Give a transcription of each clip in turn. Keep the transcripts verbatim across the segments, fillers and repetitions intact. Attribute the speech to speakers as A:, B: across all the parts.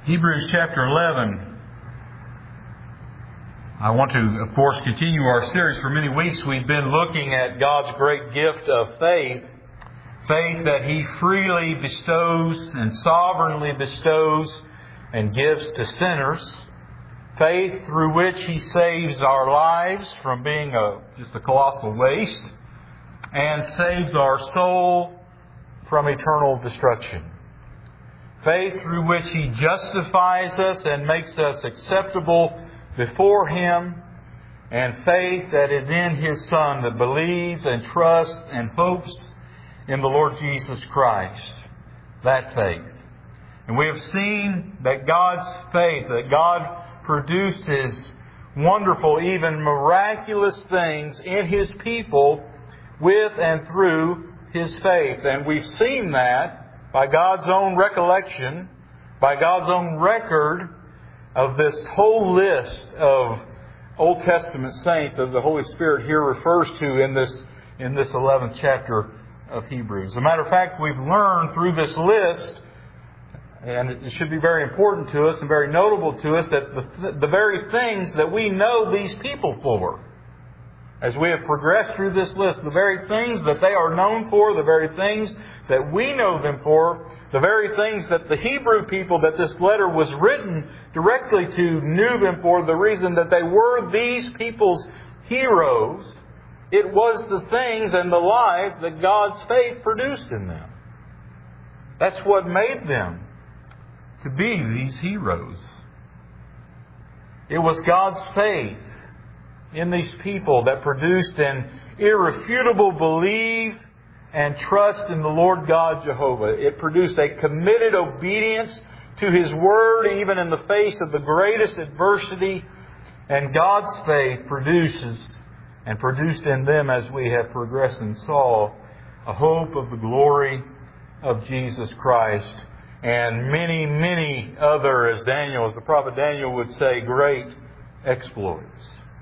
A: Hebrews chapter eleven. I want to, of course, continue our series. For many weeks we've been looking at God's great gift of faith. Faith that He freely bestows and sovereignly bestows and gives to sinners. Faith through which He saves our lives from being a, just a colossal waste. And saves our soul from eternal destruction. Faith through which He justifies us and makes us acceptable before Him. And faith that is in His Son, that believes and trusts and hopes in the Lord Jesus Christ. That faith. And we have seen that God's faith, that God produces wonderful, even miraculous things in His people with and through His faith. And we've seen that by God's own recollection, by God's own record of this whole list of Old Testament saints that the Holy Spirit here refers to in this, in this eleventh chapter of Hebrews. As a matter of fact, we've learned through this list, and it should be very important to us and very notable to us, that the, the very things that we know these people for, as we have progressed through this list, the very things that they are known for, the very things that we know them for, the very things that the Hebrew people that this letter was written directly to knew them for, the reason that they were these people's heroes, it was the things and the lives that God's faith produced in them. That's what made them to be these heroes. It was God's faith in these people that produced an irrefutable belief and trust in the Lord God Jehovah. It produced a committed obedience to His Word, even in the face of the greatest adversity. And God's faith produces and produced in them, as we have progressed and saw, a hope of the glory of Jesus Christ. And many, many other, as Daniel, as the prophet Daniel would say, great exploits.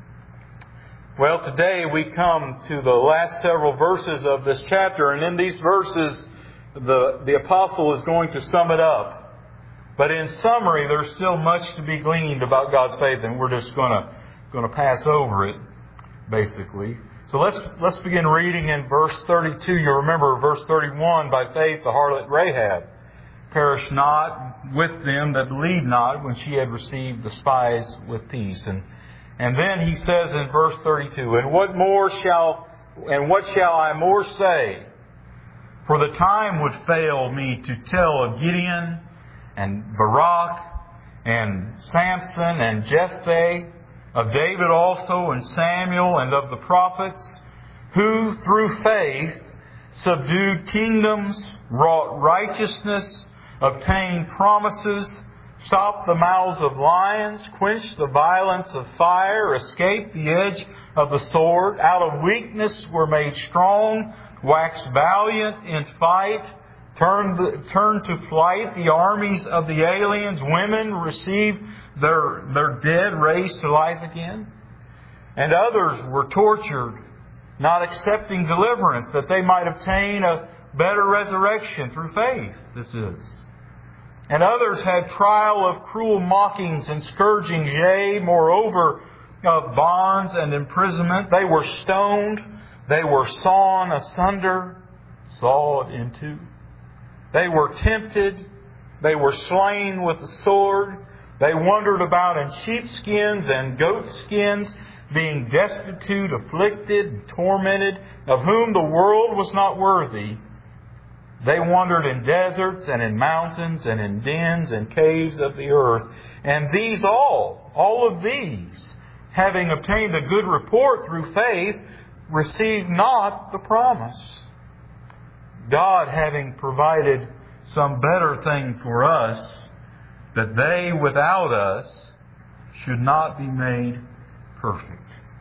A: Well, today we come to the last several verses of this chapter, and in these verses the, the apostle is going to sum it up. But in summary, there's still much to be gleaned about God's faith, and we're just going to going to pass over it, basically. So let's let's begin reading in verse thirty-two. You remember verse thirty-one, by faith the harlot Rahab perished not with them that believed not, when she had received the spies with peace. And And then he says in verse thirty-two, And what more shall, and what shall I more say? For the time would fail me to tell of Gideon and Barak and Samson and Jephthah, of David also and Samuel, and of the prophets, who through faith subdued kingdoms, wrought righteousness, obtained promises, stopped the mouths of lions, quenched the violence of fire, escaped the edge of the sword, out of weakness were made strong, waxed valiant in fight, turned, the, turned to flight the armies of the aliens, women received their, their dead raised to life again. And others were tortured, not accepting deliverance, that they might obtain a better resurrection through faith, this is. And others had trial of cruel mockings and scourgings, yea, moreover, of bonds and imprisonment. They were stoned. They were sawn asunder, sawed in two. They were tempted. They were slain with the sword. They wandered about in sheepskins and goatskins, being destitute, afflicted, tormented, of whom the world was not worthy. They wandered in deserts and in mountains and in dens and caves of the earth. And these all, all of these, having obtained a good report through faith, received not the promise. God having provided some better thing for us, that they without us should not be made perfect.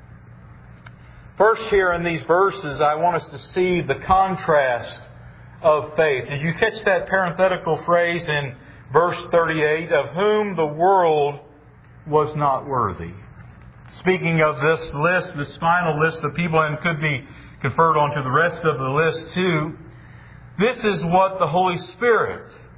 A: First here in these verses, I want us to see the contrast of faith. Did you catch that parenthetical phrase in verse thirty-eight, of whom the world was not worthy? Speaking of this list, this final list of people, and could be conferred onto the rest of the list too, this is what the Holy Spirit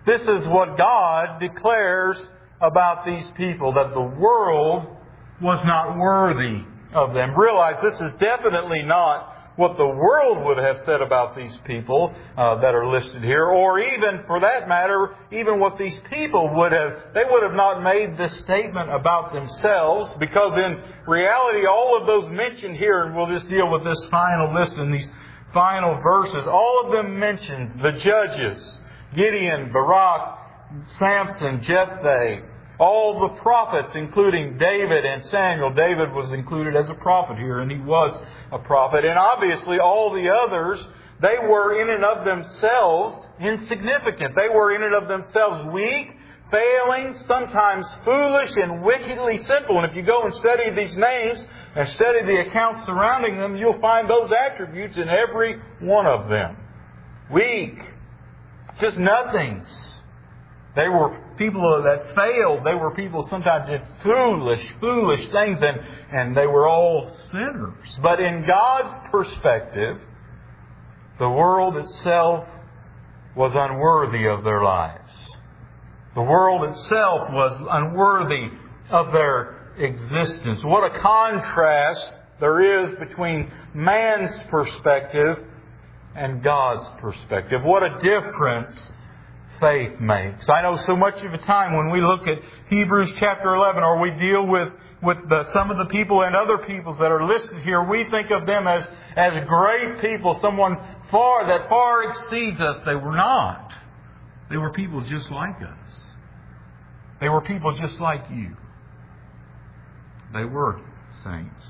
A: This is what God declares about these people, that the world was not worthy of them. Realize this is definitely not what the world would have said about these people uh, that are listed here, or even, for that matter, even what these people would have, they would have not made this statement about themselves, because in reality, all of those mentioned here, and we'll just deal with this final list in these final verses, all of them mentioned the judges, Gideon, Barak, Samson, Jephthah, all the prophets, including David and Samuel. David was included as a prophet here, and he was a prophet. And obviously all the others, they were in and of themselves insignificant. They were in and of themselves weak, failing, sometimes foolish, and wickedly sinful. And if you go and study these names and study the accounts surrounding them, you'll find those attributes in every one of them. Weak, just nothings. They were people that failed. They were people sometimes did foolish, foolish things, and, and they were all sinners. But in God's perspective, the world itself was unworthy of their lives. The world itself was unworthy of their existence. What a contrast there is between man's perspective and God's perspective. What a difference faith makes. I know so much of the time when we look at Hebrews chapter eleven, or we deal with, with the, some of the people and other peoples that are listed here, we think of them as, as great people, someone far that far exceeds us. They were not. They were people just like us. They were people just like you. They were saints.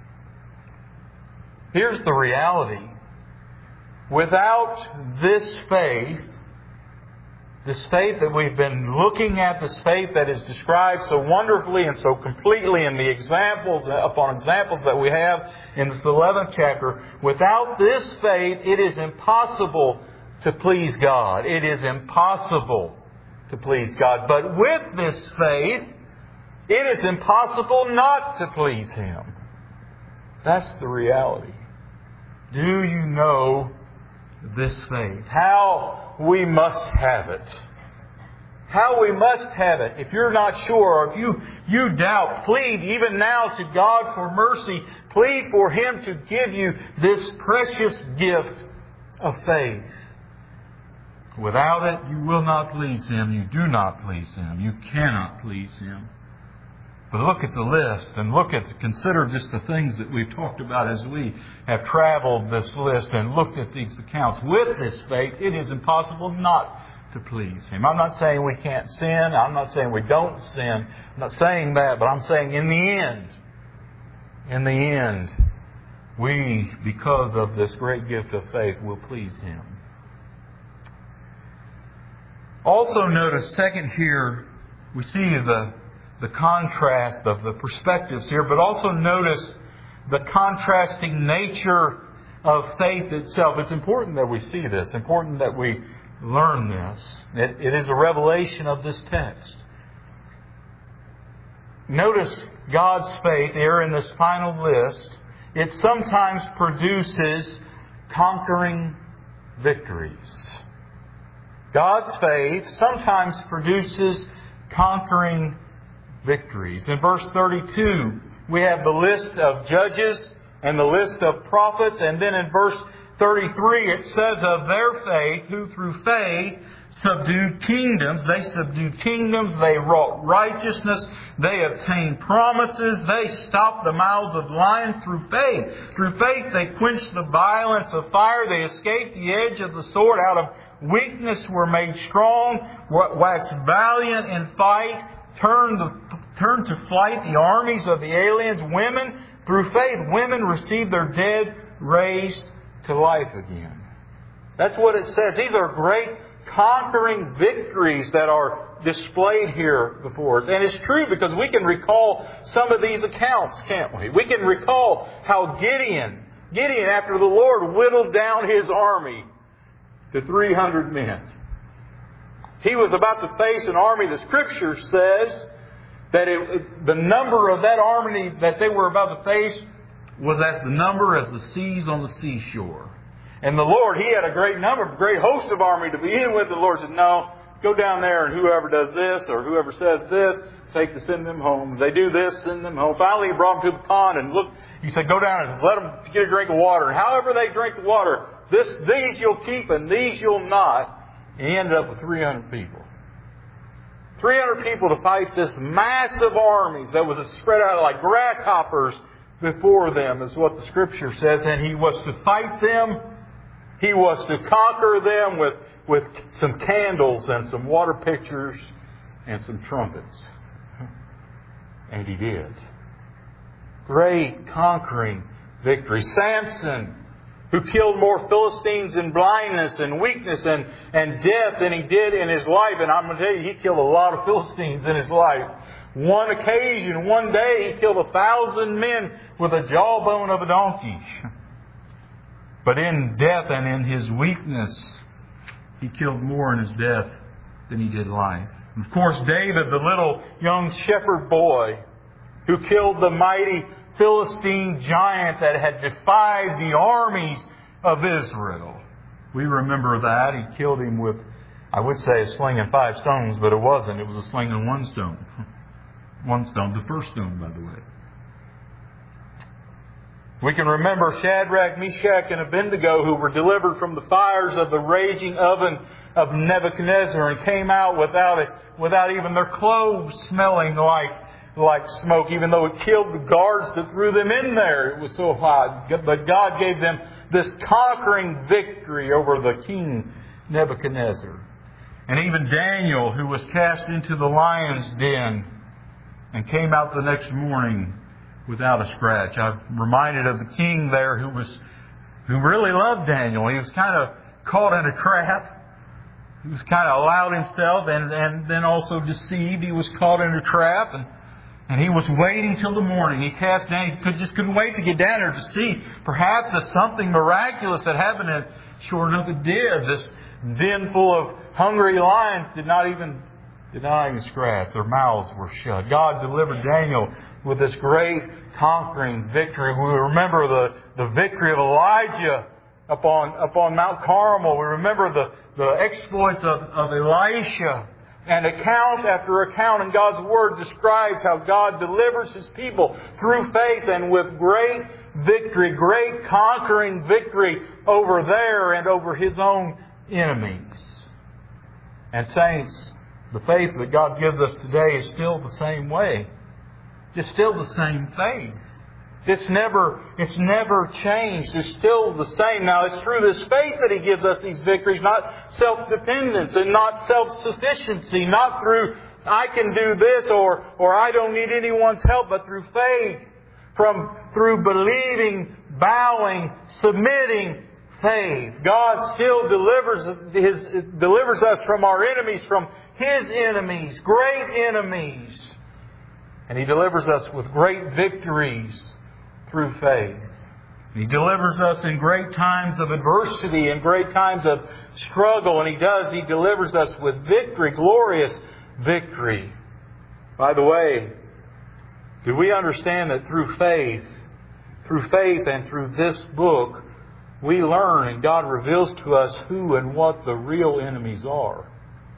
A: Here's the reality. Without this faith, this faith that we've been looking at, this faith that is described so wonderfully and so completely in the examples upon examples that we have in this eleventh chapter, without this faith, it is impossible to please God. It is impossible to please God. But with this faith, it is impossible not to please Him. That's the reality. Do you know this faith? How we must have it. How we must have it. If you're not sure, or if you, you doubt, plead even now to God for mercy. Plead for Him to give you this precious gift of faith. Without it, you will not please Him. You do not please Him. You cannot please Him. But look at the list, and look at, consider just the things that we've talked about as we have traveled this list and looked at these accounts. With this faith, it is impossible not to please Him. I'm not saying we can't sin. I'm not saying we don't sin. I'm not saying that, but I'm saying in the end, in the end, we, because of this great gift of faith, will please Him. Also notice, second here, we see the the contrast of the perspectives here, but also notice the contrasting nature of faith itself. It's important that we see this. It's important that we learn this. It, it is a revelation of this text. Notice God's faith here in this final list. It sometimes produces conquering victories. God's faith sometimes produces conquering victories. In verse thirty-two, we have the list of judges and the list of prophets. And then in verse thirty-three, it says of their faith, who through faith subdued kingdoms. They subdued kingdoms. They wrought righteousness. They obtained promises. They stopped the mouths of lions through faith. Through faith, they quenched the violence of fire. They escaped the edge of the sword. Out of weakness were made strong. Waxed valiant in fight. Turned, the, turned to flight the armies of the aliens. Women, through faith, women received their dead raised to life again. That's what it says. These are great conquering victories that are displayed here before us. And it's true because we can recall some of these accounts, can't we? We can recall how Gideon, Gideon, after the Lord whittled down his army to three hundred men. He was about to face an army. The Scripture says that it, it, the number of that army that they were about to face was as the number as the seas on the seashore. And the Lord, He had a great number, a great host of army to begin with. The Lord said, no, go down there and whoever does this or whoever says this, take to send them home. If they do this, send them home. Finally, he brought them to the pond and look, he said, go down and let them get a drink of water. And however they drink the water, this, these you'll keep and these you'll not. And he ended up with three hundred people. three hundred people to fight this massive armies that was spread out like grasshoppers before them, is what the Scripture says. And he was to fight them. He was to conquer them with, with some candles and some water pitchers and some trumpets. And he did. Great conquering victory. Samson, who killed more Philistines in blindness and weakness and, and death than he did in his life. And I'm going to tell you, he killed a lot of Philistines in his life. One occasion, one day, he killed a thousand men with a jawbone of a donkey. But in death and in his weakness, he killed more in his death than he did life. And of course, David, the little young shepherd boy who killed the mighty Philistine giant that had defied the armies of Israel. We remember that. He killed him with, I would say, a sling and five stones, but it wasn't. It was a sling and one stone. One stone, the first stone, by the way. We can remember Shadrach, Meshach, and Abednego, who were delivered from the fires of the raging oven of Nebuchadnezzar and came out without it, without even their clothes smelling like like smoke, even though it killed the guards that threw them in there. It was so hot. But God gave them this conquering victory over the king Nebuchadnezzar. And even Daniel, who was cast into the lion's den and came out the next morning without a scratch. I'm reminded of the king there who was who really loved Daniel. He was kind of caught in a trap. He was kind of allowed himself and, and then also deceived. He was caught in a trap and And he was waiting till the morning. He cast down. He could, just couldn't wait to get down there to see perhaps if something miraculous had happened. And sure enough, it did. This den full of hungry lions did not even did not even scratch. Their mouths were shut. God delivered Daniel with this great conquering victory. We remember the, the victory of Elijah upon upon Mount Carmel. We remember the, the exploits of, of Elisha. And account after account in God's Word describes how God delivers His people through faith and with great victory, great conquering victory over there and over His own enemies. And saints, the faith that God gives us today is still the same way. It's still the same faith. It's never, it's never changed. It's still the same. Now, it's through this faith that He gives us these victories, not self-dependence and not self-sufficiency, not through I can do this or, or I don't need anyone's help, but through faith, from through believing, bowing, submitting faith. God still delivers His delivers us from our enemies, from His enemies, great enemies. And He delivers us with great victories through faith. He delivers us in great times of adversity and great times of struggle. And He does. He delivers us with victory, glorious victory. By the way, do we understand that through faith, through faith and through this book, we learn and God reveals to us who and what the real enemies are?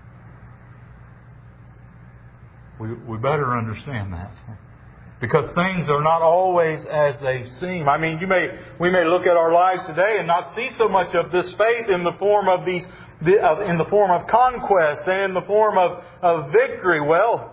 A: We, we better understand that. Because things are not always as they seem. I mean, you may we may look at our lives today and not see so much of this faith in the form of these, in the form of conquest and in the form of, of victory. Well,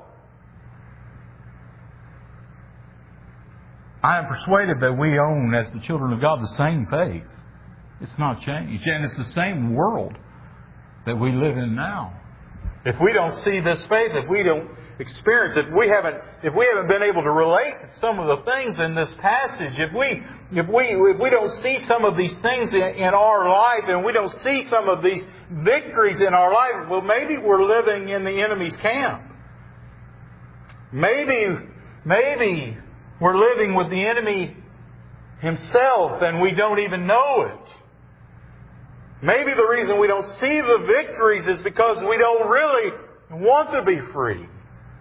A: I am persuaded that we own, as the children of God, the same faith. It's not changed. And it's the same world that we live in now. If we don't see this faith, if we don't experience, if we haven't, if we haven't been able to relate to some of the things in this passage, if we, if we, if we don't see some of these things in, in our life, and we don't see some of these victories in our life, well, maybe we're living in the enemy's camp. Maybe, maybe we're living with the enemy himself, and we don't even know it. Maybe the reason we don't see the victories is because we don't really want to be free.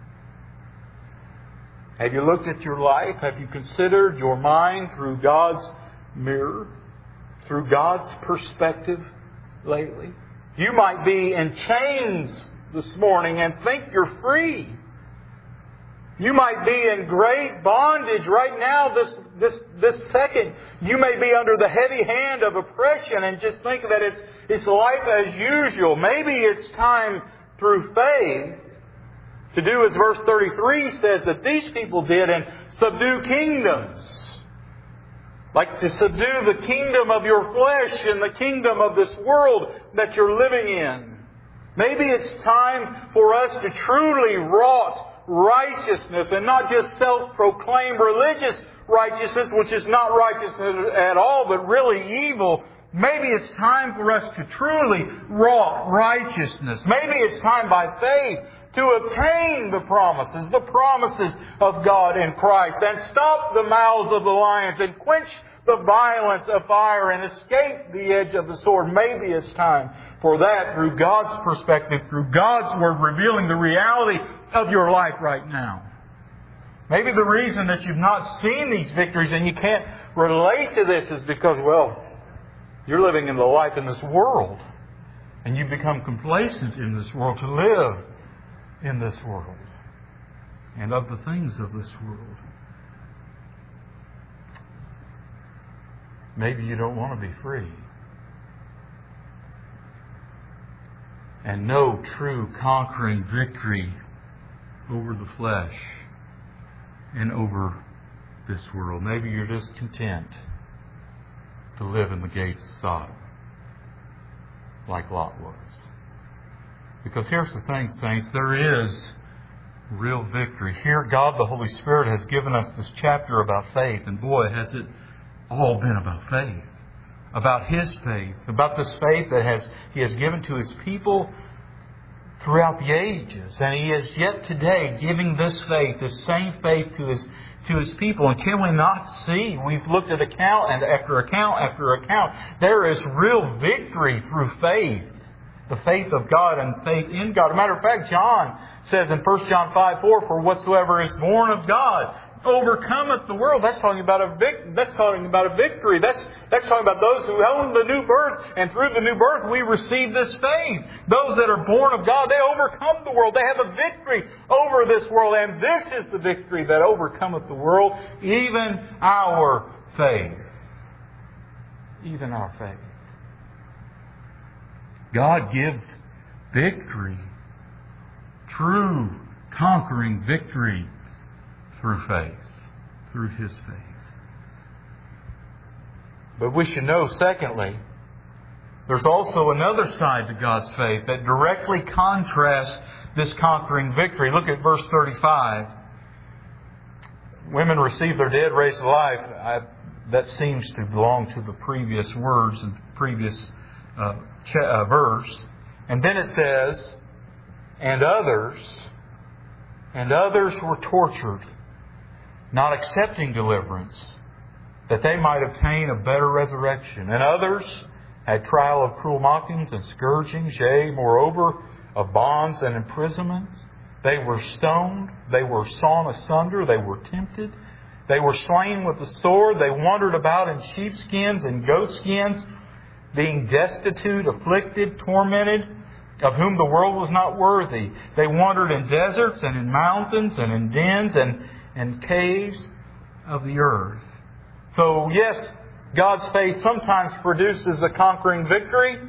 A: Have you looked at your life? Have you considered your mind through God's mirror? Through God's perspective lately? You might be in chains this morning and think you're free. You might be in great bondage right now, this, this, this second. You may be under the heavy hand of oppression and just think that it's, it's life as usual. Maybe it's time through faith to do as verse thirty-three says that these people did and subdue kingdoms. Like to subdue the kingdom of your flesh and the kingdom of this world that you're living in. Maybe it's time for us to truly wrought righteousness and not just self-proclaimed religious righteousness, which is not righteousness at all, but really evil. Maybe it's time for us to truly wrought righteousness. Maybe it's time by faith to obtain the promises, the promises of God in Christ, and stop the mouths of the lions and quench the violence of fire and escape the edge of the sword. Maybe it's time for that through God's perspective, through God's Word revealing the reality of your life right now. Maybe the reason that you've not seen these victories and you can't relate to this is because, well, you're living in the life in this world. And you've become complacent in this world to live in this world and of the things of this world. Maybe you don't want to be free. And know true conquering victory over the flesh and over this world. Maybe you're just content to live in the gates of Sodom like Lot was. Because here's the thing, saints, there is real victory. Here, God the Holy Spirit has given us this chapter about faith, and boy, has it all been about faith. About His faith. About this faith that has He has given to His people throughout the ages. And He is yet today giving this faith, this same faith to His to His people. And can we not see? We've looked at account and after account after account. There is real victory through faith. The faith of God and faith in God. As a matter of fact, John says in First John five four, for whatsoever is born of God overcometh the world. That's talking about a vic- That's talking about a victory. That's that's talking about those who own the new birth, and through the new birth we receive this faith. Those that are born of God, they overcome the world. They have a victory over this world, and this is the victory that overcometh the world, even our faith. Even our faith. God gives victory, true conquering victory, through faith, through His faith. But we should know, secondly, there's also another side to God's faith that directly contrasts this conquering victory. Look at verse thirty-five. Women receive their dead raised to life. I, that seems to belong to the previous words and previous uh, ch- uh, verse. And then it says, and others, and others were tortured, not accepting deliverance, that they might obtain a better resurrection. And others had trial of cruel mockings and scourgings, yea, moreover, of bonds and imprisonments. They were stoned, they were sawn asunder, they were tempted, they were slain with the sword, they wandered about in sheepskins and goatskins, being destitute, afflicted, tormented, of whom the world was not worthy. They wandered in deserts and in mountains and in dens and and caves of the earth. So yes, God's faith sometimes produces a conquering victory.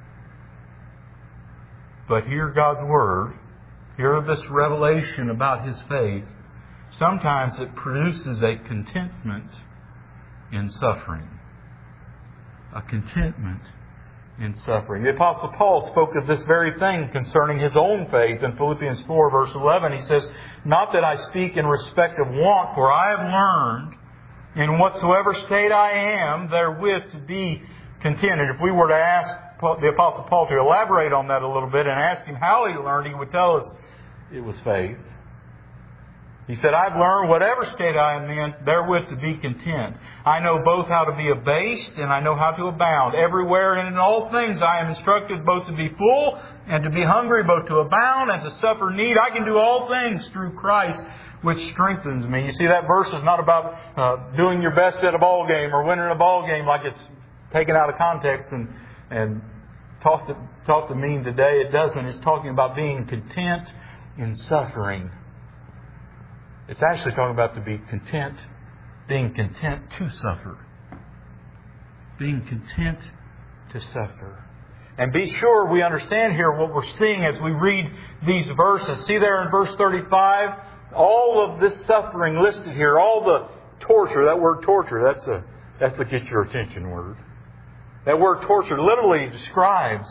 A: But hear God's Word, hear this revelation about His faith. Sometimes it produces a contentment in suffering. A contentment in suffering. The Apostle Paul spoke of this very thing concerning his own faith in Philippians four verse eleven. He says, not that I speak in respect of want, for I have learned in whatsoever state I am therewith to be contented. If we were to ask the Apostle Paul to elaborate on that a little bit and ask him how he learned, he would tell us it was faith. He said, I've learned whatever state I am in, therewith to be content. I know both how to be abased and I know how to abound. Everywhere and in all things I am instructed both to be full and to be hungry, both to abound and to suffer need. I can do all things through Christ, which strengthens me. You see, that verse is not about uh, doing your best at a ball game or winning a ball game like it's taken out of context and, and taught to, taught to mean today. It doesn't. It's talking about being content in suffering. It's actually talking about to be content, being content to suffer. Being content to suffer. And be sure we understand here what we're seeing as we read these verses. See there in verse thirty-five, all of this suffering listed here, all the torture, that word torture, that's a that's the get your attention word. That word torture literally describes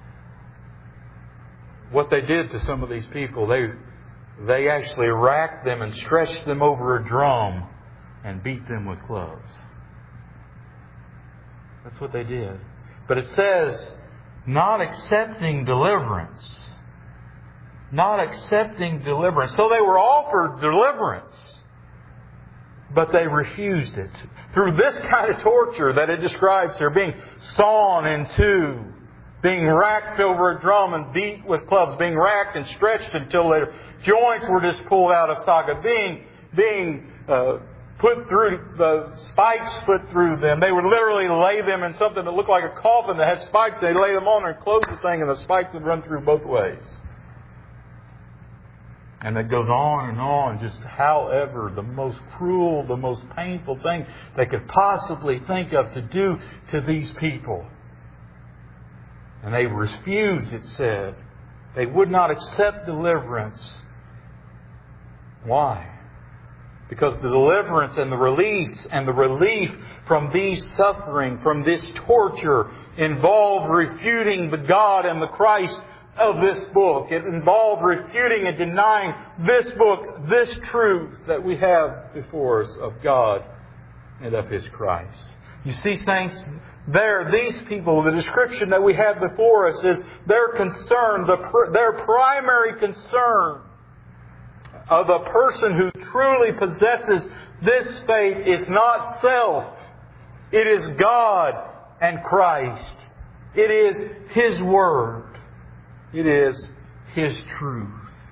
A: what they did to some of these people. They they actually racked them and stretched them over a drum and beat them with clubs. That's what they did. But it says, not accepting deliverance. Not accepting deliverance. So they were offered deliverance, but they refused it. Through this kind of torture that it describes here, being sawn in two, being racked over a drum and beat with clubs, being racked and stretched until their joints were just pulled out of socket, being being uh, put through, the spikes put through them. They would literally lay them in something that looked like a coffin that had spikes. They'd lay them on and close the thing, and the spikes would run through both ways. And it goes on and on, just however the most cruel, the most painful thing they could possibly think of to do to these people. And they refused, it said. They would not accept deliverance. Why? Because the deliverance and the release and the relief from these suffering, from this torture, involved refuting the God and the Christ of this book. It involved refuting and denying this book, this truth that we have before us of God and of His Christ. You see, saints, there, these people, the description that we have before us is their concern, the, their primary concern of a person who truly possesses this faith is not self. It is God and Christ. It is His Word. It is His truth.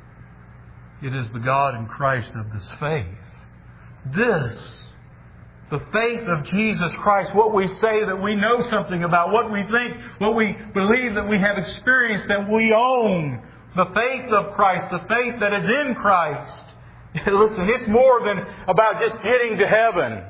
A: It is the God and Christ of this faith. This, the faith of Jesus Christ, what we say that we know something about, what we think, what we believe that we have experienced, that we own. The faith of Christ, the faith that is in Christ. Listen, it's more than about just getting to heaven.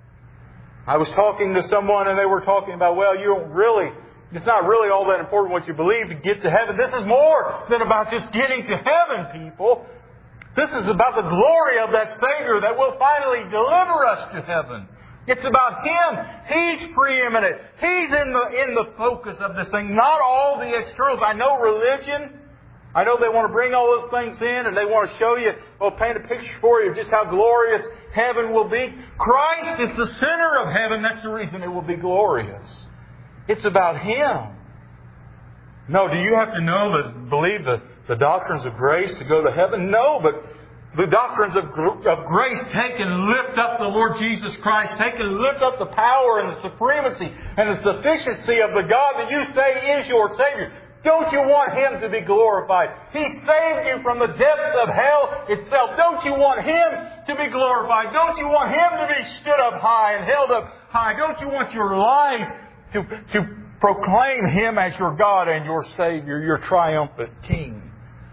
A: I was talking to someone and they were talking about, well, you don't really, it's not really all that important what you believe to get to heaven. This is more than about just getting to heaven, people. This is about the glory of that Savior that will finally deliver us to heaven. It's about Him. He's preeminent. He's in the, in the focus of this thing, not all the externals. I know religion, I know they want to bring all those things in and they want to show you, or paint a picture for you of just how glorious heaven will be. Christ is the center of heaven. That's the reason it will be glorious. It's about Him. No, do you have to know that, believe the, the doctrines of grace to go to heaven? No, but the doctrines of, of grace take and lift up the Lord Jesus Christ, take and lift up the power and the supremacy and the sufficiency of the God that you say is your Savior. Don't you want Him to be glorified? He saved you from the depths of hell itself. Don't you want Him to be glorified? Don't you want Him to be stood up high and held up high? Don't you want your life to, to proclaim Him as your God and your Savior, your triumphant King?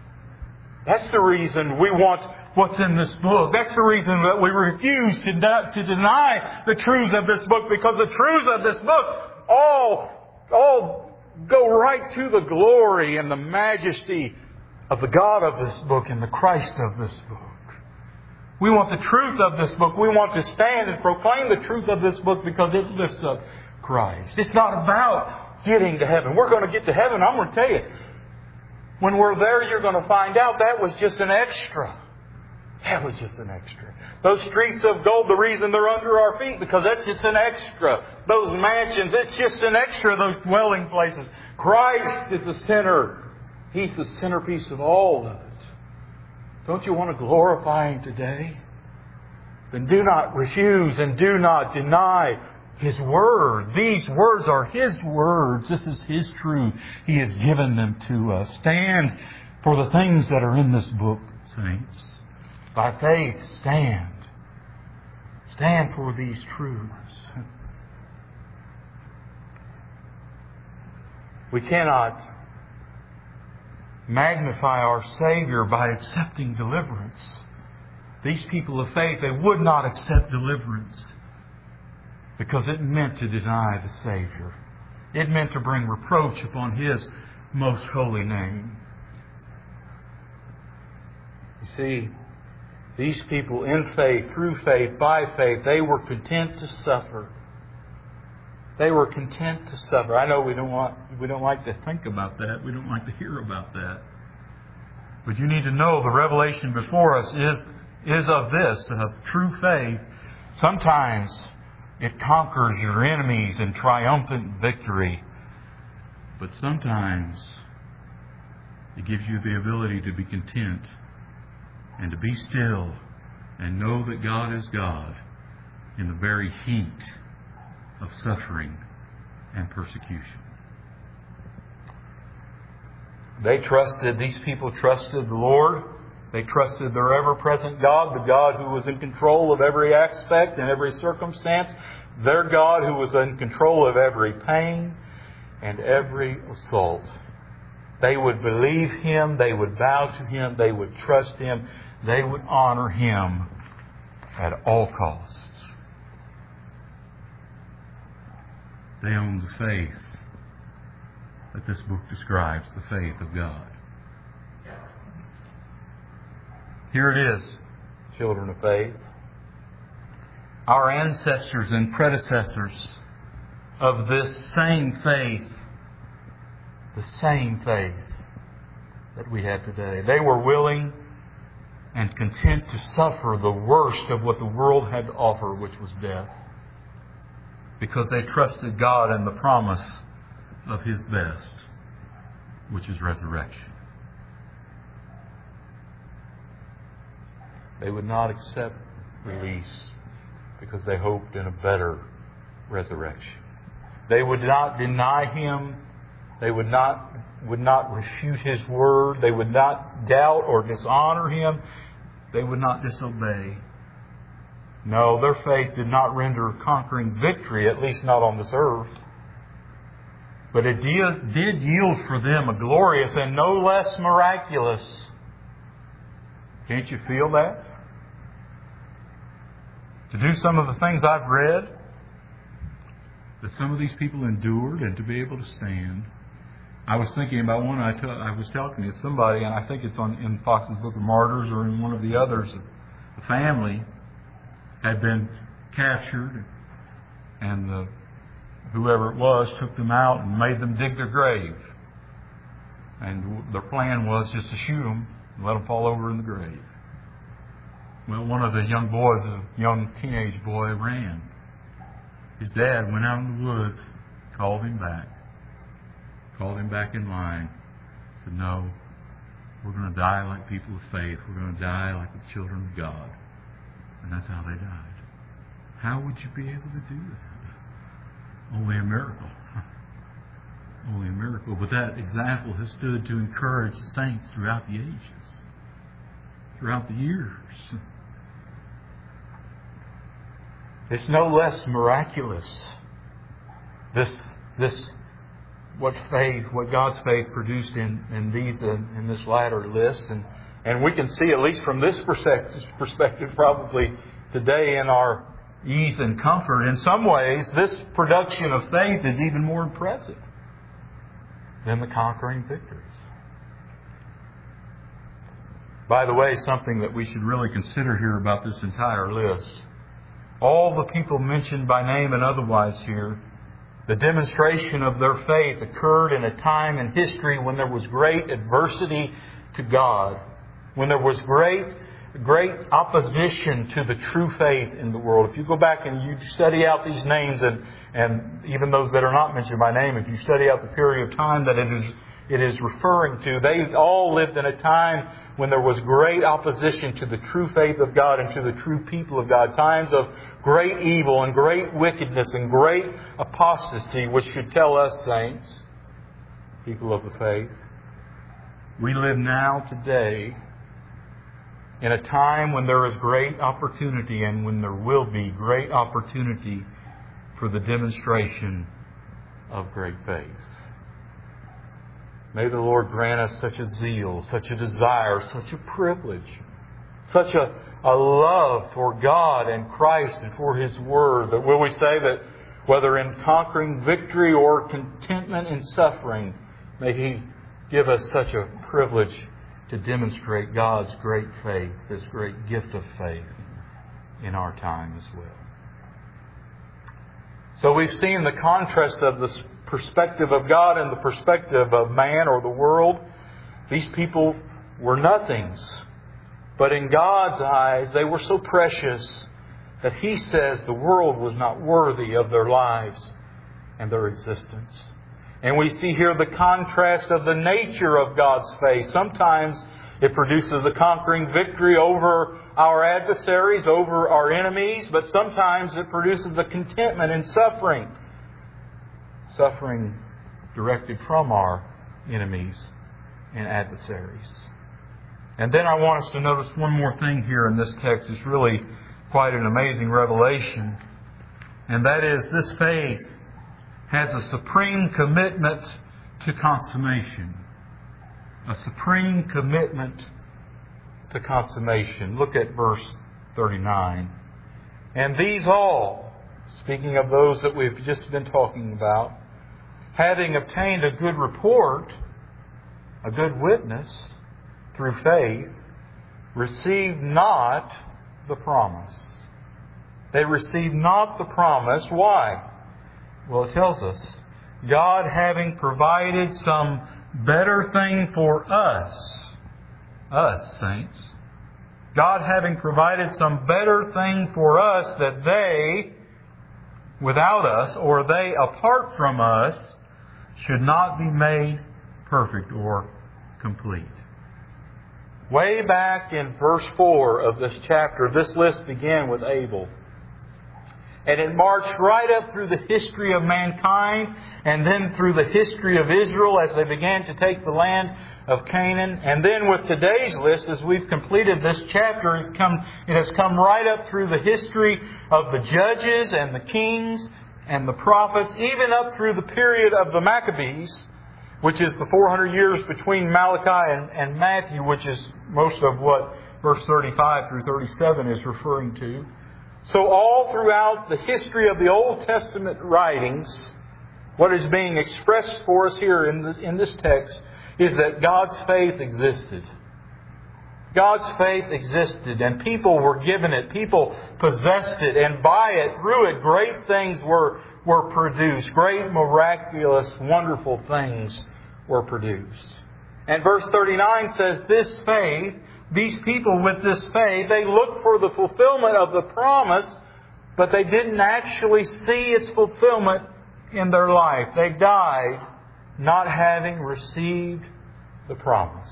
A: That's the reason we want what's in this book. That's the reason that we refuse to, de- to deny the truths of this book, because the truths of this book all, all go right to the glory and the majesty of the God of this book and the Christ of this book. We want the truth of this book. We want to stand and proclaim the truth of this book because it lifts up Christ. It's not about getting to heaven. We're going to get to heaven. I'm going to tell you, when we're there, you're going to find out that was just an extra. That was just an extra. Those streets of gold, the reason they're under our feet, because that's just an extra. Those mansions, it's just an extra, those dwelling places. Christ is the center. He's the centerpiece of all of it. Don't you want to glorify Him today? Then do not refuse and do not deny His Word. These words are His words. This is His truth. He has given them to us. Stand for the things that are in this book, saints. By faith, stand. Stand for these truths. We cannot magnify our Savior by accepting deliverance. These people of faith, they would not accept deliverance because it meant to deny the Savior. It meant to bring reproach upon His most holy name. You see, these people in faith, through faith, by faith, they were content to suffer. They were content to suffer. I know we don't want, we don't like to think about that. We don't like to hear about that. But you need to know the revelation before us is, is of this, of true faith. Sometimes it conquers your enemies in triumphant victory. But sometimes it gives you the ability to be content and to be still and know that God is God in the very heat of suffering and persecution. They trusted, these people trusted the Lord. They trusted their ever-present God, the God who was in control of every aspect and every circumstance, their God who was in control of every pain and every assault. They would believe Him, they would bow to Him, they would trust Him, they would honor Him at all costs. They owned the faith that this book describes, the faith of God. Here it is, children of faith. Our ancestors and predecessors of this same faith, the same faith that we have today, they were willing and content to suffer the worst of what the world had to offer, which was death, because they trusted God and the promise of His best, which is resurrection. They would not accept release because they hoped in a better resurrection. They would not deny Him. They would not, would not refute His word. They would not doubt or dishonor Him. They would not disobey. No, their faith did not render conquering victory, at least not on this earth. But it did yield for them a glorious and no less miraculous. Can't you feel that? To do some of the things I've read that some of these people endured and to be able to stand. I was thinking about one I, t- I was talking to somebody, and I think it's on in Fox's Book of Martyrs or in one of the others. The family had been captured, and the, whoever it was took them out and made them dig their grave. And their plan was just to shoot them and let them fall over in the grave. Well, one of the young boys, a young teenage boy, ran. His dad went out in the woods, called him back, called him back in line, said, "No, we're going to die like people of faith. We're going to die like the children of God." And that's how they died. How would you be able to do that? Only a miracle. Only a miracle. But that example has stood to encourage the saints throughout the ages, throughout the years. It's no less miraculous. This, this, what faith, what God's faith produced in, in these, in, in this latter list, and and we can see, at least from this perspective, perspective, probably today in our ease and comfort, in some ways, this production of faith is even more impressive than the conquering victories. By the way, something that we should really consider here about this entire list. All the people mentioned by name and otherwise here, the demonstration of their faith occurred in a time in history when there was great adversity to God, when there was great, great opposition to the true faith in the world. If you go back and you study out these names, and, and even those that are not mentioned by name, if you study out the period of time that it is, it is referring to, they all lived in a time when there was great opposition to the true faith of God and to the true people of God. Times of great evil and great wickedness and great apostasy, which should tell us, saints, people of the faith, we live now today in a time when there is great opportunity and when there will be great opportunity for the demonstration of great faith. May the Lord grant us such a zeal, such a desire, such a privilege, such a, a love for God and Christ and for His Word, that will we say that whether in conquering victory or contentment in suffering, may He give us such a privilege to demonstrate God's great faith, this great gift of faith in our time as well. So we've seen the contrast of the perspective of God and the perspective of man or the world. These people were nothings. But in God's eyes, they were so precious that He says the world was not worthy of their lives and their existence. And we see here the contrast of the nature of God's faith. Sometimes it produces a conquering victory over our adversaries, over our enemies, but sometimes it produces a contentment in suffering. Suffering directed from our enemies and adversaries. And then I want us to notice one more thing here in this text. It's really quite an amazing revelation. And that is, this faith has a supreme commitment to consummation. A supreme commitment to consummation. Look at verse thirty-nine. And these all, speaking of those that we've just been talking about, having obtained a good report, a good witness through faith, received not the promise. They received not the promise. Why? Well, it tells us, God having provided some better thing for us, us saints, God having provided some better thing for us, that they, without us, or they apart from us, should not be made perfect or complete. Way back in verse four of this chapter, this list began with Abel. And it marched right up through the history of mankind and then through the history of Israel as they began to take the land of Canaan. And then with today's list, as we've completed this chapter, it's come, it has come right up through the history of the judges and the kings and the prophets, even up through the period of the Maccabees, which is the four hundred years between Malachi and, and Matthew, which is most of what verse thirty-five through thirty-seven is referring to. So all throughout the history of the Old Testament writings, what is being expressed for us here in, the, in this text is that God's faith existed. God's faith existed, and people were given it. People possessed it, and by it, through it, great things were, were produced. Great, miraculous, wonderful things were produced. And verse thirty-nine says, this faith, these people with this faith, they looked for the fulfillment of the promise, but they didn't actually see its fulfillment in their life. They died not having received the promise.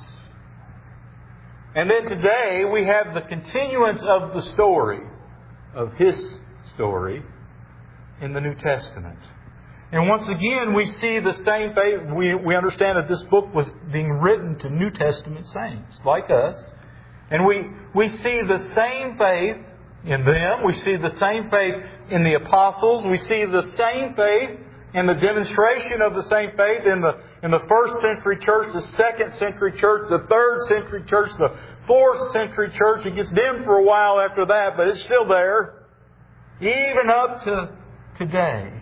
A: And then today we have the continuance of the story, of His story, in the New Testament. And once again we see the same faith. We, we understand that this book was being written to New Testament saints like us. And we, we see the same faith in them. We see the same faith in the apostles. We see the same faith in the demonstration of the same faith in the, in the first century church, the second century church, the third century church, the fourth century church. It gets dim for a while after that, but it's still there. Even up to today.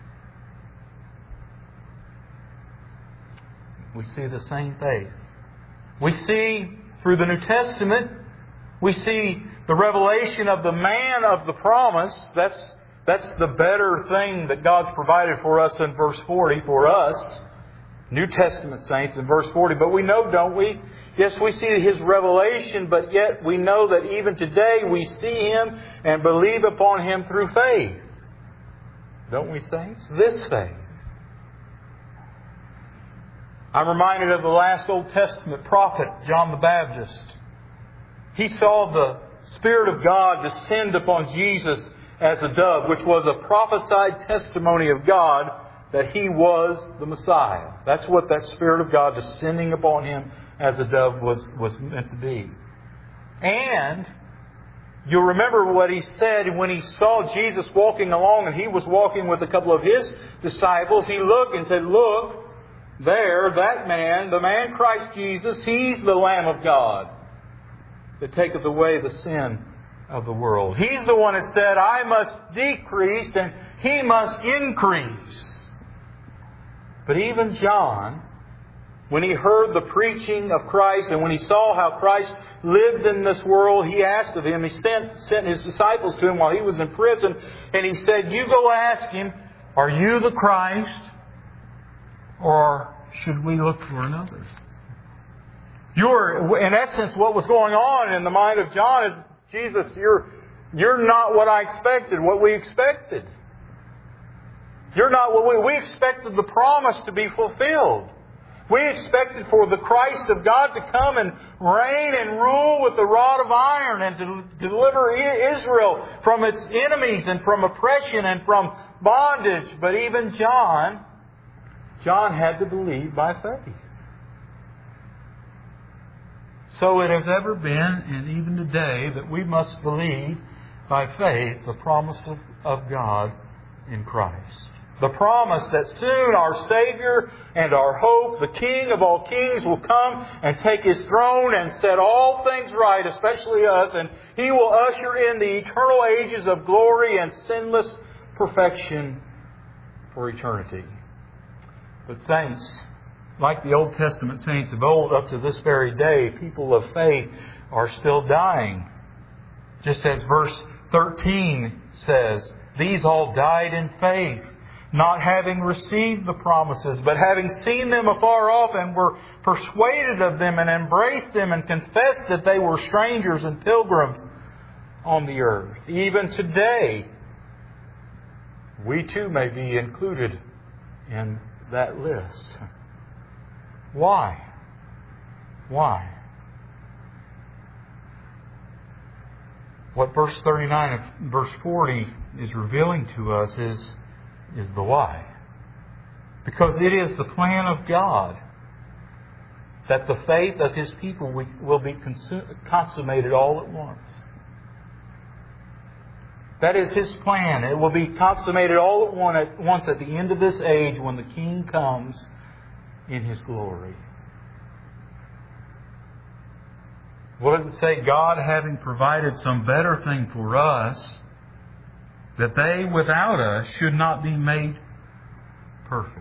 A: We see the same faith. We see through the New Testament, we see the revelation of the man of the promise. That's, that's the better thing that God's provided for us in verse forty, for us, New Testament saints, in verse forty. But we know, don't we? Yes, we see His revelation, but yet we know that even today we see Him and believe upon Him through faith. Don't we, saints? This faith. I'm reminded of the last Old Testament prophet, John the Baptist. He saw the Spirit of God descend upon Jesus as a dove, which was a prophesied testimony of God that He was the Messiah. That's what that Spirit of God descending upon Him as a dove was, was meant to be. And you'll remember what He said when He saw Jesus walking along and He was walking with a couple of His disciples. He looked and said, look, there, that man, the man Christ Jesus, He's the Lamb of God that taketh away the sin of the world. He's the one that said, I must decrease and He must increase. But even John, when he heard the preaching of Christ and when he saw how Christ lived in this world, he asked of Him, He sent, sent His disciples to Him while He was in prison, and He said, you go ask Him, are you the Christ? Or should we look for another? You're, in essence, what was going on in the mind of John is, Jesus, you're, you're not what I expected, what we expected. You're not what we, we expected the promise to be fulfilled. We expected for the Christ of God to come and reign and rule with the rod of iron and to deliver Israel from its enemies and from oppression and from bondage. But even John, John had to believe by faith. So it has ever been, and even today, that we must believe by faith the promise of, of God in Christ. The promise that soon our Savior and our hope, the King of all kings, will come and take His throne and set all things right, especially us, and He will usher in the eternal ages of glory and sinless perfection for eternity. But saints, like the Old Testament saints of old, up to this very day, people of faith are still dying. Just as verse thirteen says, these all died in faith, not having received the promises, but having seen them afar off and were persuaded of them and embraced them and confessed that they were strangers and pilgrims on the earth. Even today, we too may be included in that list. Why? Why? What verse thirty-nine and verse forty is revealing to us is, is the why. Because it is the plan of God that the faith of His people will be consummated all at once. That is His plan. It will be consummated all at once at the end of this age when the King comes in His glory. What does it say? God having provided some better thing for us, that they without us should not be made perfect.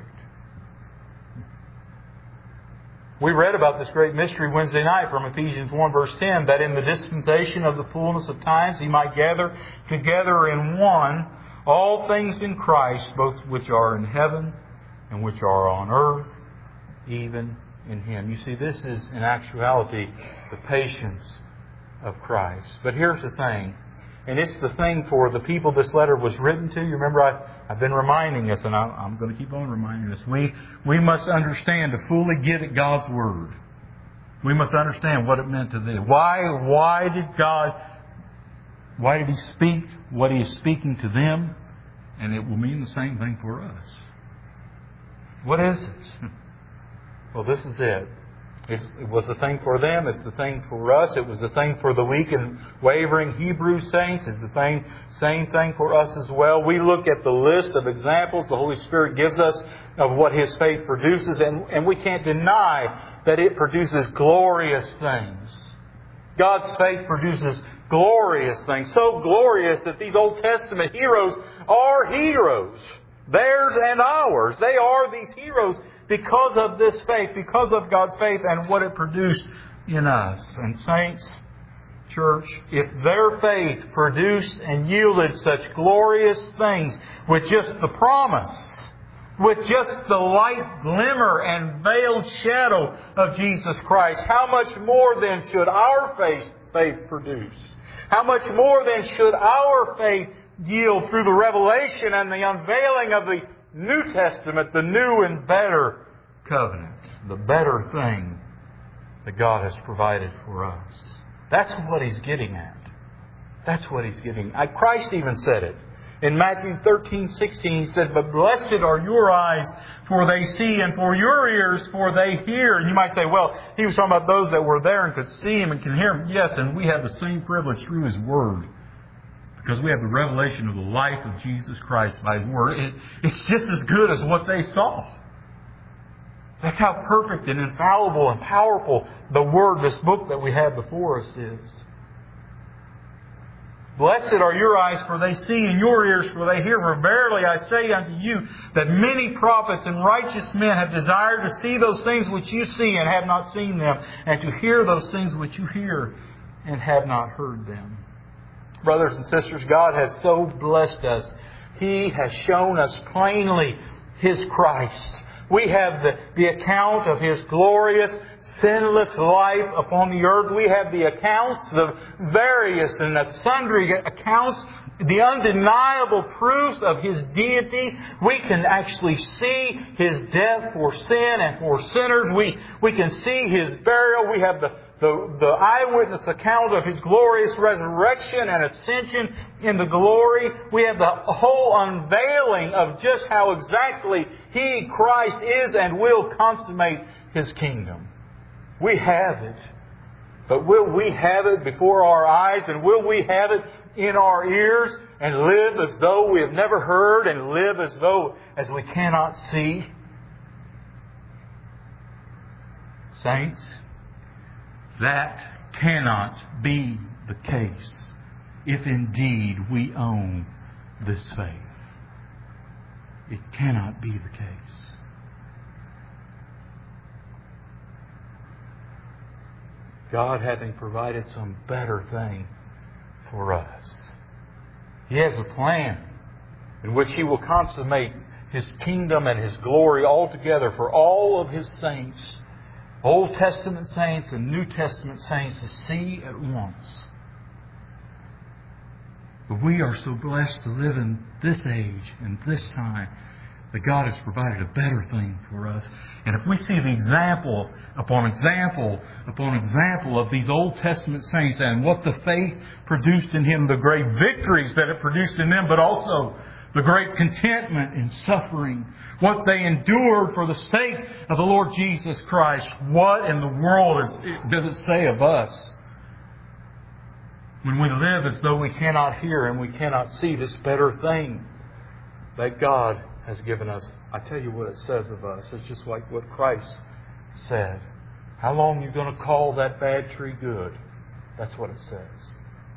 A: We read about this great mystery Wednesday night from Ephesians one verse ten, that in the dispensation of the fullness of times He might gather together in one all things in Christ, both which are in heaven and which are on earth, even in Him. You see, this is in actuality the patience of Christ. But here's the thing, and it's the thing for the people this letter was written to. You remember I, I've been reminding us, and I, I'm going to keep on reminding us, we, we must understand to fully get at God's Word. We must understand what it meant to them. Why, why did God, why did He speak what He is speaking to them? And it will mean the same thing for us. What is it? Well, this is it. It was the thing for them. It's the thing for us. It was the thing for the weak and wavering Hebrew saints. It's the thing, same thing for us as well. We look at the list of examples the Holy Spirit gives us of what His faith produces, and, and we can't deny that it produces glorious things. God's faith produces glorious things. So glorious that these Old Testament heroes are heroes. Theirs and ours. They are these heroes because of this faith, because of God's faith and what it produced in us. And saints, church, if their faith produced and yielded such glorious things with just the promise, with just the light glimmer and veiled shadow of Jesus Christ, how much more then should our faith, faith produce? How much more then should our faith yield through the revelation and the unveiling of the New Testament, the new and better covenant, the better thing that God has provided for us? That's what He's getting at. That's what He's getting at. Christ even said it. In Matthew thirteen sixteen, He said, "But blessed are your eyes, for they see, and for your ears, for they hear." And you might say, well, He was talking about those that were there and could see Him and can hear Him. Yes, and we have the same privilege through His Word, because we have the revelation of the life of Jesus Christ by His Word. It, it's just as good as what they saw. That's how perfect and infallible and powerful the Word, this book that we have before us is. Blessed are your eyes, for they see, and your ears, for they hear. For verily I say unto you, that many prophets and righteous men have desired to see those things which you see, and have not seen them, and to hear those things which you hear, and have not heard them. Brothers and sisters, God has so blessed us. He has shown us plainly His Christ. We have the, the account of His glorious, sinless life upon the earth. We have the accounts, the various and the sundry accounts, the undeniable proofs of His deity. We can actually see His death for sin and for sinners. We, we can see His burial. We have the, the, the eyewitness account of His glorious resurrection and ascension in the glory. We have the whole unveiling of just how exactly He, Christ, is and will consummate His kingdom. We have it. But will we have it before our eyes, and will we have it in our ears, and live as though we have never heard, and live as though as we cannot see? Saints, that cannot be the case if indeed we own this faith. It cannot be the case. God having provided some better thing for us. He has a plan in which He will consummate His kingdom and His glory altogether for all of His saints, Old Testament saints and New Testament saints, to see at once. But we are so blessed to live in this age and this time that God has provided a better thing for us. And if we see the example upon example upon example of these Old Testament saints and what the faith produced in Him, the great victories that it produced in them, but also the great contentment in suffering, what they endured for the sake of the Lord Jesus Christ, what in the world is, does it say of us when we live as though we cannot hear and we cannot see this better thing that God has given us? I tell you what it says of us. It's just like what Christ said. How long are you going to call that bad tree good? That's what it says.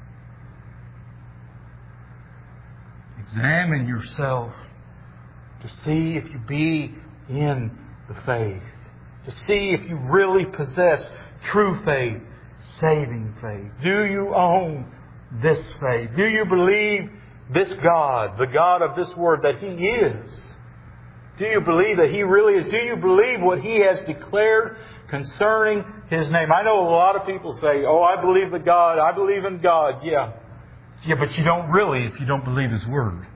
A: Examine yourself to see if you be in the faith. To see if you really possess true faith, saving faith. Do you own this faith? Do you believe this God, the God of this Word, that He is? Do you believe that He really is? Do you believe what He has declared concerning His name? I know a lot of people say, oh, I believe in God. I believe in God. Yeah. Yeah, but you don't really if you don't believe His Word.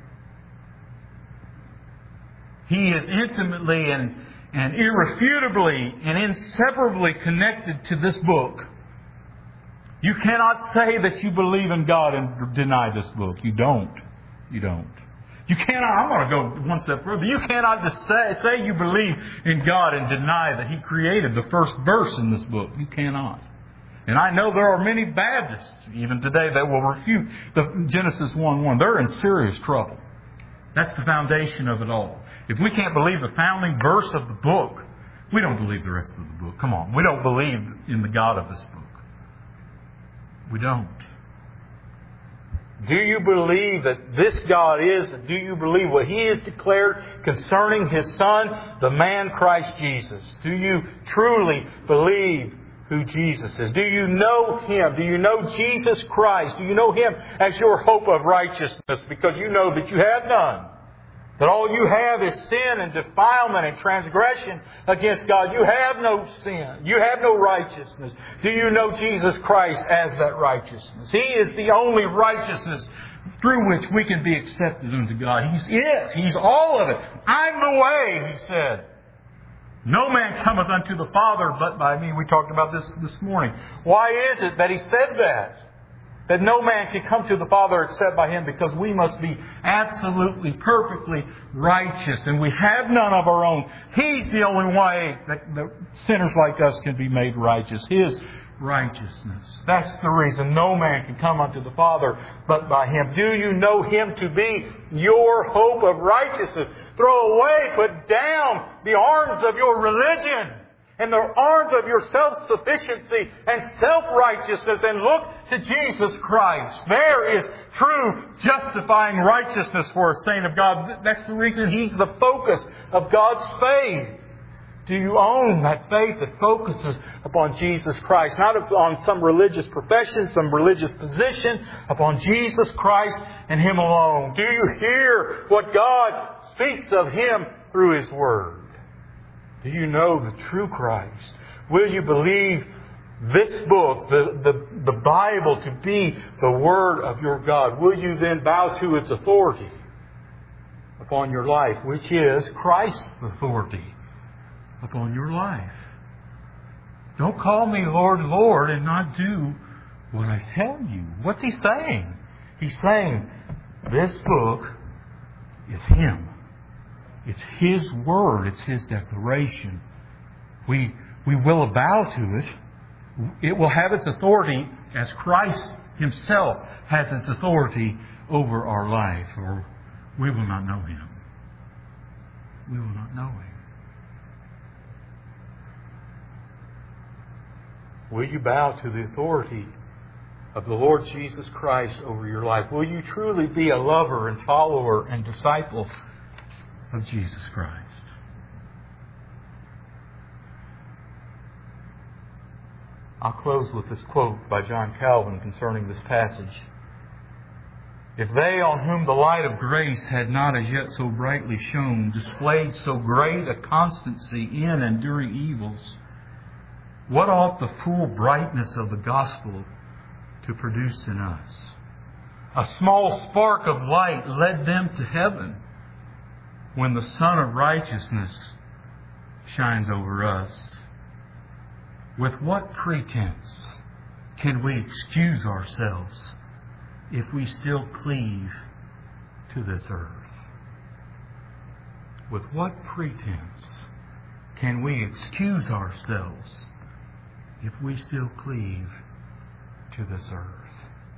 A: He is intimately and, and irrefutably and inseparably connected to this book. You cannot say that you believe in God and deny this book. You don't. You don't. You cannot, I want to go one step further. You cannot just say, say you believe in God and deny that He created the first verse in this book. You cannot. And I know there are many Baptists, even today, that will refute the Genesis one one. They're in serious trouble. That's the foundation of it all. If we can't believe the founding verse of the book, we don't believe the rest of the book. Come on. We don't believe in the God of this book. We don't. Do you believe that this God is, and do you believe what He has declared concerning His Son, the man Christ Jesus? Do you truly believe who Jesus is? Do you know Him? Do you know Jesus Christ? Do you know Him as your hope of righteousness? Because you know that you have none. That all you have is sin and defilement and transgression against God. You have no sin. You have no righteousness. Do you know Jesus Christ as that righteousness? He is the only righteousness through which we can be accepted unto God. He's it. He's all of it. I'm the way, He said. No man cometh unto the Father but by me. We talked about this this morning. Why is it that He said that? That no man can come to the Father except by Him, because we must be absolutely, perfectly righteous. And we have none of our own. He's the only way that, that sinners like us can be made righteous. His righteousness. That's the reason no man can come unto the Father but by Him. Do you know Him to be your hope of righteousness? Throw away, put down the arms of your religion and the arms of your self-sufficiency and self-righteousness and look to Jesus Christ. There is true justifying righteousness for a saint of God. That's the reason He's the focus of God's faith. Do you own that faith that focuses upon Jesus Christ? Not upon some religious profession, some religious position, upon Jesus Christ and Him alone. Do you hear what God speaks of Him through His Word? Do you know the true Christ? Will you believe this book, the, the, the Bible, to be the Word of your God? Will you then bow to its authority upon your life, which is Christ's authority upon your life? Don't call me Lord, Lord, and not do what I tell you. What's He saying? He's saying, this book is Him. It's His Word. It's His declaration. We, we will bow to it. It will have its authority as Christ Himself has its authority over our life, or we will not know Him. We will not know Him. Will you bow to the authority of the Lord Jesus Christ over your life? Will you truly be a lover and follower and disciple of Jesus Christ? I'll close with this quote by John Calvin concerning this passage. If they on whom the light of grace had not as yet so brightly shone displayed so great a constancy in enduring evils, what ought the full brightness of the gospel to produce in us? A small spark of light led them to heaven when the sun of righteousness shines over us. With what pretense can we excuse ourselves if we still cleave to this earth? With what pretense can we excuse ourselves if we still cleave to this earth?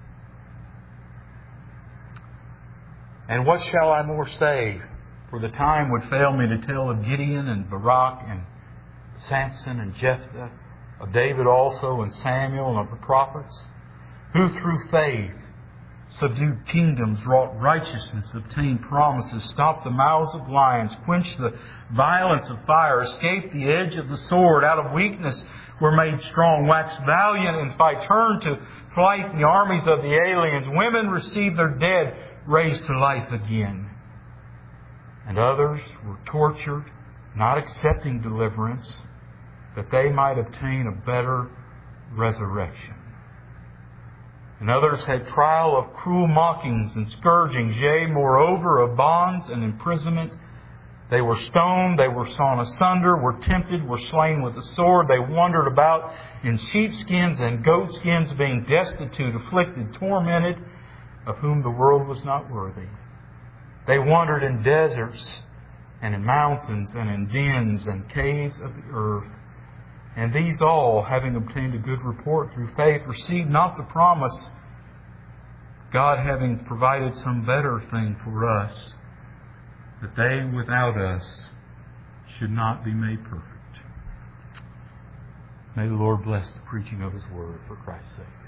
A: And what shall I more say? For the time would fail me to tell of Gideon and Barak and Samson and Jephthah, of David also and Samuel and of the prophets, who through faith subdued kingdoms, wrought righteousness, obtained promises, stopped the mouths of lions, quenched the violence of fire, escaped the edge of the sword, out of weakness were made strong, waxed valiant in fight, turned to flight the armies of the aliens. Women received their dead raised to life again. And others were tortured, not accepting deliverance, that they might obtain a better resurrection. And others had trial of cruel mockings and scourgings, yea, moreover, of bonds and imprisonment. They were stoned, they were sawn asunder, were tempted, were slain with the sword. They wandered about in sheepskins and goatskins, being destitute, afflicted, tormented, of whom the world was not worthy. They wandered in deserts and in mountains and in dens and caves of the earth. And these all, having obtained a good report through faith, received not the promise, God having provided some better thing for us, that they without us should not be made perfect. May the Lord bless the preaching of His Word for Christ's sake.